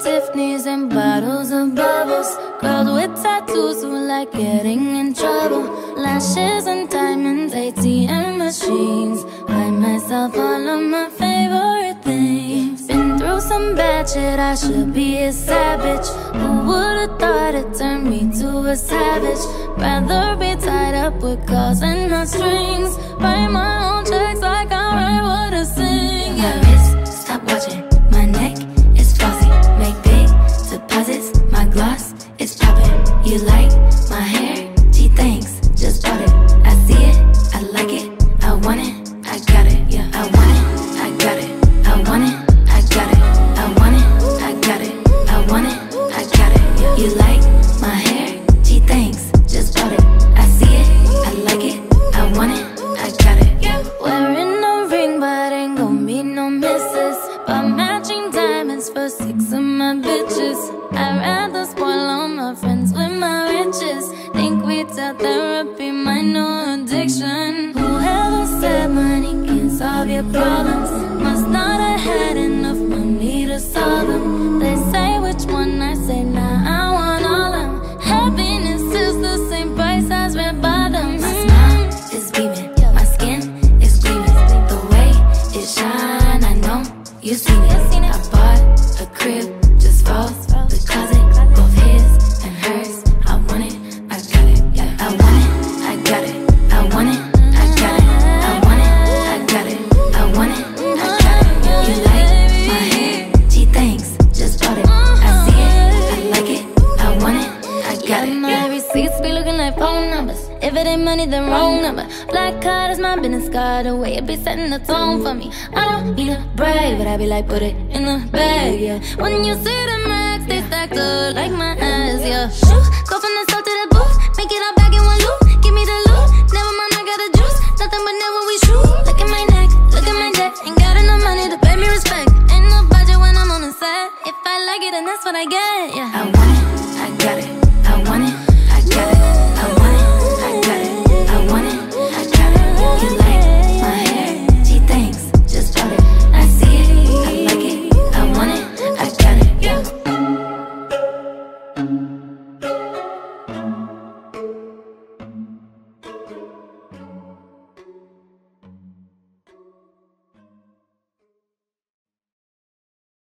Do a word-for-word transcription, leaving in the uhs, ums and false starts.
Tiffany's and bottles of bubbles. Girls with tattoos who like getting in trouble. Lashes and diamonds, A T M machines. Buy myself all of my favorite things. Been through some bad shit, I should be a savage. Who would've thought it turned me to a savage? Rather be tied up with calls and not strings. Write my own checks like I write what I sing. Yeah. My wrist, stop watching. My neck is flossy. Make big deposits. My gloss is popping. You like my hair? Gee, thanks. Just bought it. I see it. I like it. I want it. I got it. Yeah. I want it. I got it. I want it. I got it. I want it. I got it. I want it. I got it. Yeah. You like my hair? Gee, thanks. Just bought it. I see it. I like it. I want it. I got it. Yeah. Wearing a ring, but ain't gon' be no misses. But matching diamonds for six of my bitches. I'd rather spoil all my friends with my riches. Think we tell therapy my new addiction. Whoever said money can solve your problems must not have had enough money to solve them. They say which one, I say nah, I want all of them. Happiness is the same price as red bottoms. My smile is beaming. My skin is gleaming. The way it shine, I know you seen it. I bought a crib just for the closet, both his and hers. I want it, I got it. Yeah, I want it, I got it. I want it, I got it. I want it, I got it. I want it, I got it. You like my hair? Gee, thanks. Just bought it. I see it, I like it. I want it, I got it. My receipts be looking like phone numbers. If it ain't money, then wrong number. Black card is my business card. The way it be setting the tone for me. I don't need a brag, but I be like, put it in the bag, yeah. When you see the max, they stacked up like my ass, yeah. Shoo, go from the south to the booth. Make it all back in one loop. Give me the loot. Never mind, I got the juice. Nothing but never we shoot. Look at my neck, look at my neck. Ain't got enough money to pay me respect. Ain't no budget when I'm on the set. If I like it, then that's what I get, yeah. I want